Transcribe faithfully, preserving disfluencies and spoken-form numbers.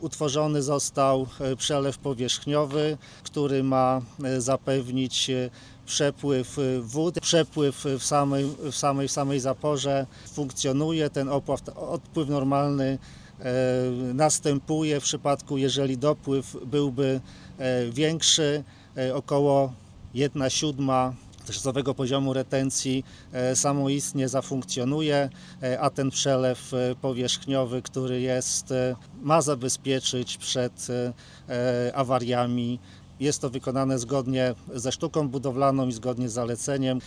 Utworzony został przelew powierzchniowy, który ma zapewnić przepływ wód, przepływ w samej, w samej, w samej zaporze funkcjonuje. Ten opław, odpływ normalny następuje w przypadku, jeżeli dopływ byłby większy, około jedna siódma dotychczasowego poziomu retencji samoistnie zafunkcjonuje, a ten przelew powierzchniowy, który jest, ma zabezpieczyć przed awariami. Jest to wykonane zgodnie ze sztuką budowlaną i zgodnie z zaleceniem.